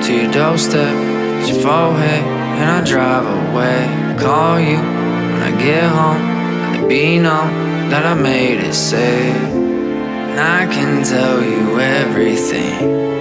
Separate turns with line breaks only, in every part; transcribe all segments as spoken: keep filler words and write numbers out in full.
to your doorstep, it's your forehead, and I drive away. Call you when I get home, let it be known that I made it safe. And I can tell you everything,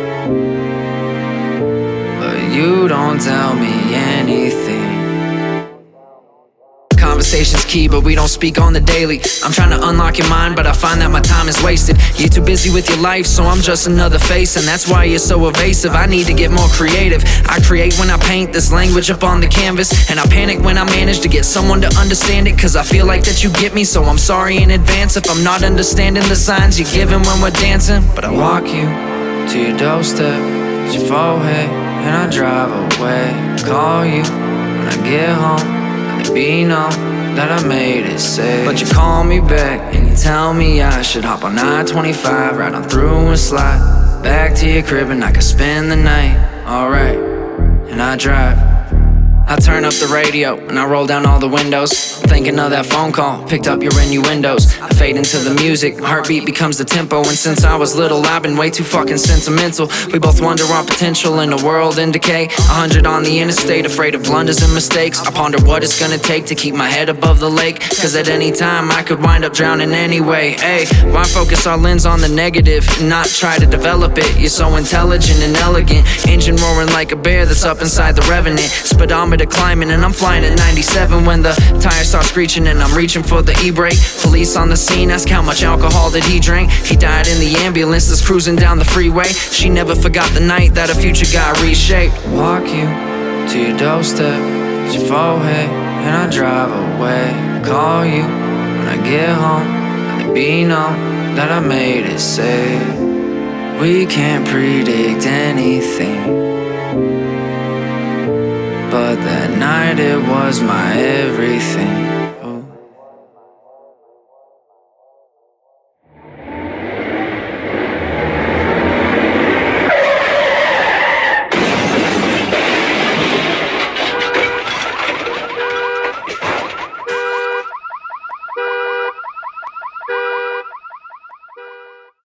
but you don't tell me anything. Conversation's key, but we don't speak on the daily. I'm trying to unlock your mind, but I find that my time is wasted. You're too busy with your life, so I'm just another face, and that's why you're so evasive. I need to get more creative. I create when I paint this language up on the canvas, and I panic when I manage to get someone to understand it, cause I feel like that you get me, so I'm sorry in advance if I'm not understanding the signs you're giving when we're dancing. But I walk you to your doorstep, it's your forehead, and I drive away. Call you when I get home, be known that I made it safe. But you call me back and you tell me I should hop on nine twenty-five, right on through and slide back to your crib, and I could spend the night. Alright, and I drive. I turn up the radio and I roll down all the windows. I'm thinking of that phone call, picked up your innuendos. I fade into the music, heartbeat becomes the tempo. And since I was little, I've been way too fucking sentimental. We both wonder our potential in a world in decay. A hundred on the interstate, afraid of blunders and mistakes. I ponder what it's gonna take to keep my head above the lake, cause at any time I could wind up drowning anyway. Hey, why focus our lens on the negative and not try to develop it? You're so intelligent and elegant, engine roaring like a bear that's up inside the Revenant. Speedometer climbing and I'm flying at ninety-seven when the tires start screeching and I'm reaching for the e-brake. Police on the scene ask how much alcohol did he drink. He died in the ambulance that's cruising down the freeway. She never forgot the night that her future got reshaped. Walk you to your doorstep, it's your forehead, and I drive away. Call you when I get home, let it be known that I made it safe. We can't predict anything, but that night it was my everything.